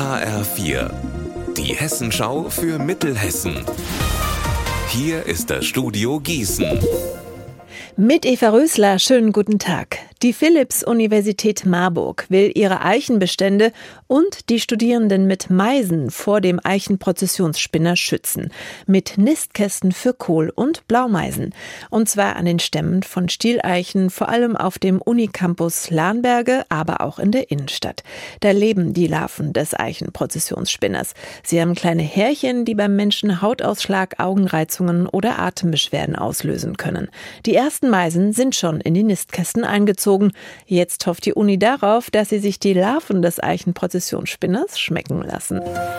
HR4, die Hessenschau für Mittelhessen. Hier ist das Studio Gießen. Mit Eva Rösler, schönen guten Tag. Die Philipps-Universität Marburg will ihre Eichenbestände und die Studierenden mit Meisen vor dem Eichenprozessionsspinner schützen. Mit Nistkästen für Kohl- und Blaumeisen. Und zwar an den Stämmen von Stieleichen, vor allem auf dem Unicampus Lahnberge, aber auch in der Innenstadt. Da leben die Larven des Eichenprozessionsspinners. Sie haben kleine Härchen, die beim Menschen Hautausschlag, Augenreizungen oder Atembeschwerden auslösen können. Die ersten Meisen sind schon in die Nistkästen eingezogen. Jetzt hofft die Uni darauf, dass sie sich die Larven des Eichenprozessionsspinners schmecken lassen.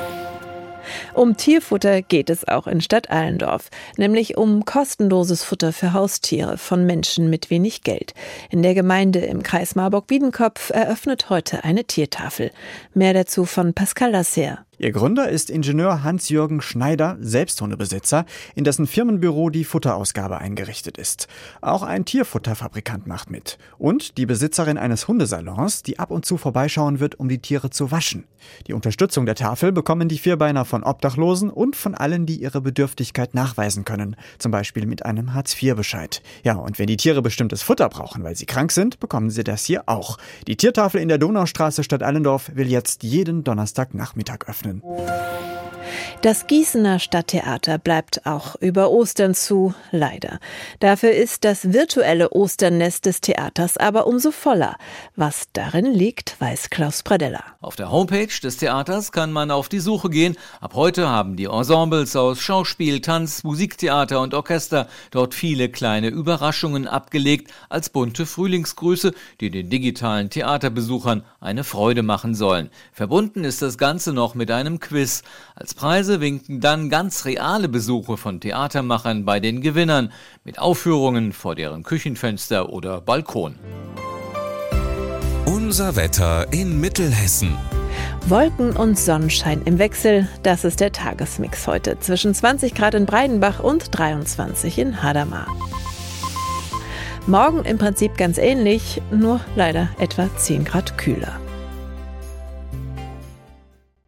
Um Tierfutter geht es auch in Stadt Allendorf, nämlich um kostenloses Futter für Haustiere von Menschen mit wenig Geld. In der Gemeinde im Kreis Marburg-Biedenkopf eröffnet heute eine Tiertafel. Mehr dazu von Pascal Lasser. Ihr Gründer ist Ingenieur Hans-Jürgen Schneider, selbst Hundebesitzer, in dessen Firmenbüro die Futterausgabe eingerichtet ist. Auch ein Tierfutterfabrikant macht mit. Und die Besitzerin eines Hundesalons, die ab und zu vorbeischauen wird, um die Tiere zu waschen. Die Unterstützung der Tafel bekommen die Vierbeiner von Obdachlosen und von allen, die ihre Bedürftigkeit nachweisen können. Zum Beispiel mit einem Hartz-IV-Bescheid. Ja, und wenn die Tiere bestimmtes Futter brauchen, weil sie krank sind, bekommen sie das hier auch. Die Tiertafel in der Donaustraße Stadt Allendorf will jetzt jeden Donnerstagnachmittag öffnen. Das Gießener Stadttheater bleibt auch über Ostern zu, leider. Dafür ist das virtuelle Osternest des Theaters aber umso voller. Was darin liegt, weiß Klaus Pradella. Auf der Homepage des Theaters kann man auf die Suche gehen. Ab heute haben die Ensembles aus Schauspiel, Tanz, Musiktheater und Orchester dort viele kleine Überraschungen abgelegt als bunte Frühlingsgrüße, die den digitalen Theaterbesuchern eine Freude machen sollen. Verbunden ist das Ganze noch mit einem Quiz. Als Preise winken dann ganz reale Besuche von Theatermachern bei den Gewinnern mit Aufführungen vor deren Küchenfenster oder Balkon. Unser Wetter in Mittelhessen. Wolken und Sonnenschein im Wechsel, das ist der Tagesmix heute. Zwischen 20 Grad in Breidenbach und 23 in Hadamar. Morgen im Prinzip ganz ähnlich, nur leider etwa 10 Grad kühler.